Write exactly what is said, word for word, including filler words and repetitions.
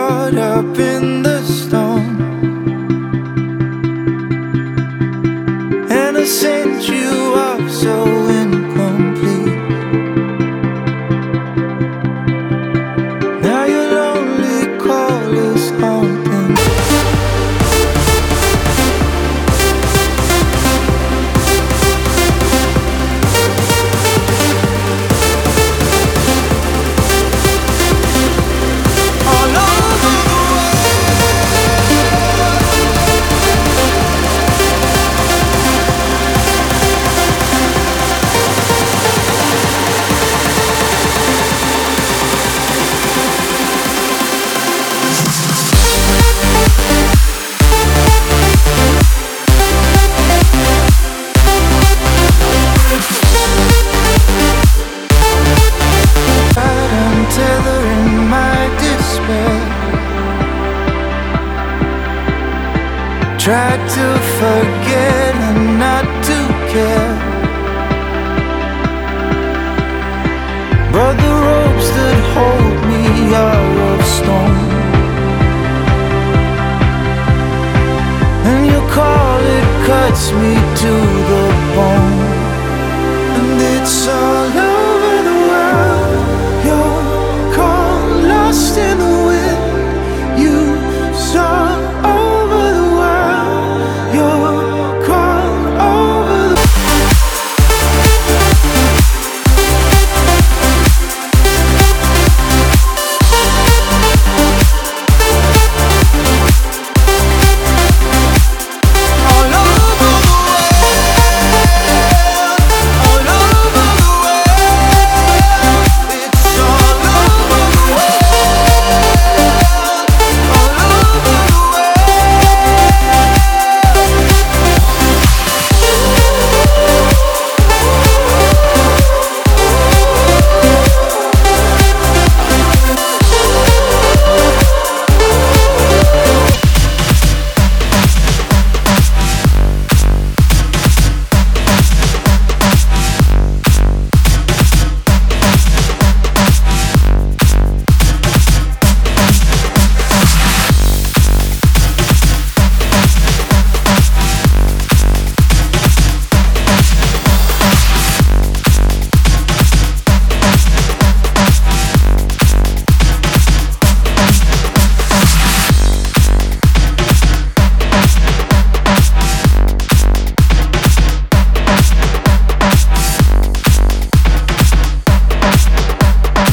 caught up in the storm, and I sent you off so incomplete. Now your lonely call is haunting. All over the I'm tethering my despair. Tried to forget and not to care, but the ropes that hold me are of stone, and you call it cuts me